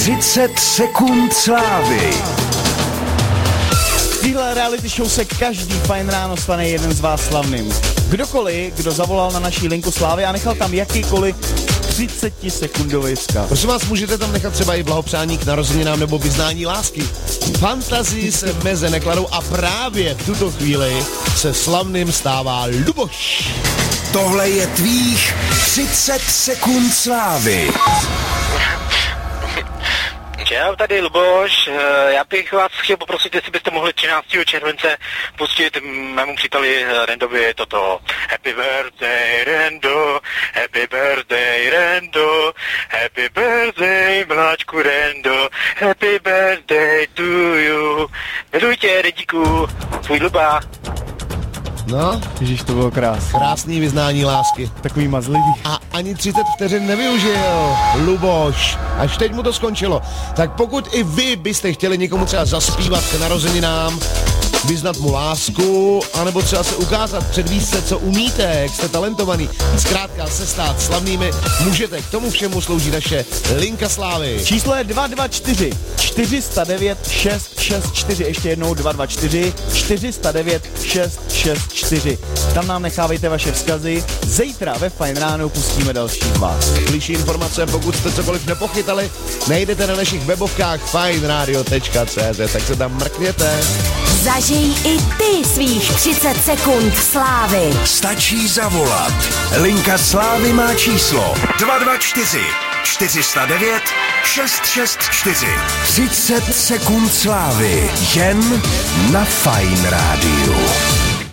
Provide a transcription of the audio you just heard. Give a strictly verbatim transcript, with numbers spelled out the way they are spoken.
třicet sekund slávy. V téhle reality show se každý fajn ráno stane jeden z vás slavným. Kdokoliv, kdo zavolal na naší linku slávy a nechal tam jakýkoliv třicetisekundový vzkaz. Prosím vás, můžete tam nechat třeba i blahopřání k narozeninám nebo vyznání lásky. Fantazii se meze nekladou a právě v tuto chvíli se slavným stává Luboš. Tohle je tvých třicet sekund slávy. Čau, tady Luboš, já bych vás chtěl poprosit, jestli byste mohli třináctého července pustit mému příteli Rendovi toto. Happy birthday Rendo, happy birthday Rendo, happy birthday mláčku Rendo, happy birthday to you. Miluji tě, Rendíku, tvůj Luba. No, Ježíš, to bylo krásné. krásný vyznání lásky. Takový mazlivý. A ani třicet vteřin nevyužil Luboš. Až teď mu to skončilo. Tak pokud i vy byste chtěli někomu třeba zaspívat k narozeninám, vyznat mu lásku, anebo třeba se ukázat, předvíst se, co umíte, jak jste talentovaný, zkrátka se stát slavnými, můžete. K tomu všemu slouží naše linka slávy. Číslo je dva dva čtyři čtyři nula devět šest šest čtyři, ještě jednou dva dva čtyři čtyři nula devět šest šest čtyři. Tam nám nechávejte vaše vzkazy. Zítra ve Fajn ráno pustíme další z vás. Bližší informace, pokud jste cokoliv nepochytali, najdete na našich webovkách fajn radio tečka cé zet, tak se tam mrkněte. Zažij i ty svých třicet sekund slávy. Stačí zavolat. Linka slávy má číslo dva dva čtyři čtyři nula devět šest šest čtyři. třicet sekund slávy jen na Fajn rádiu.